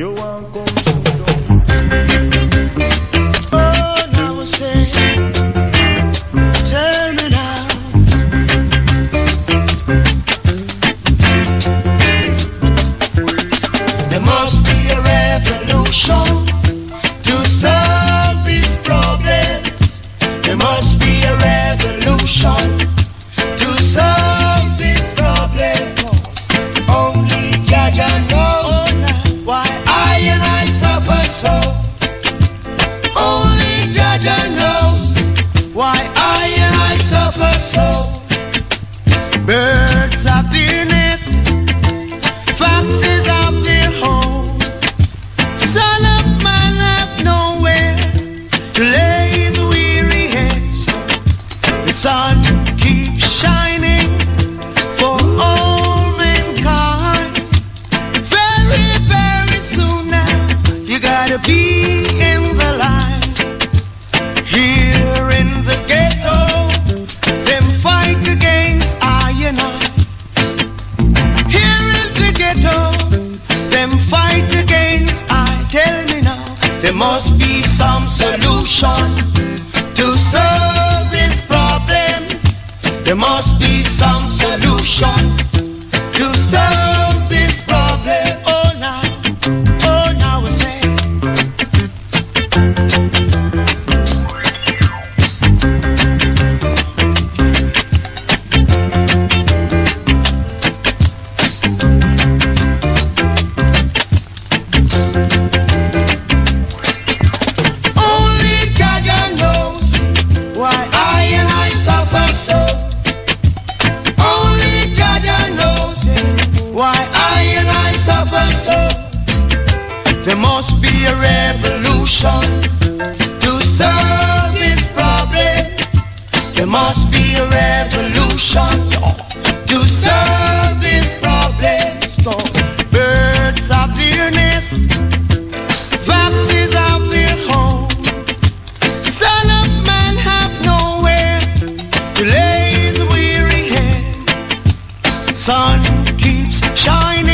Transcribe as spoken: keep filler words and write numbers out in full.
You want come shoot down. Oh, now I say, tell me now. There must be a revolution to solve these problems. There must be a revolution to solve these problems. Only God knows why I and I suffer so. Only God knows why I and I suffer so. Birds have their nests, foxes have their home. Son of man have nowhere to lay his weary head. So the sun keeps shining for all mankind. Very, very soon now, you gotta be in the line. Here in the ghetto, them fight against I and I. Here in the ghetto, them fight against I. Tell me now, there must be some solution to solve these problems. There must be some solution to solve this problem. Oh now, oh now I say. Only God knows why I and I suffer so. Only God knows why I and I suffer so. There must be a revolution to solve these problems. There must be a revolution to solve these problems. No. Birds have their nests, foxes have their home. Son of man have nowhere to lay his weary head. Sun keeps shining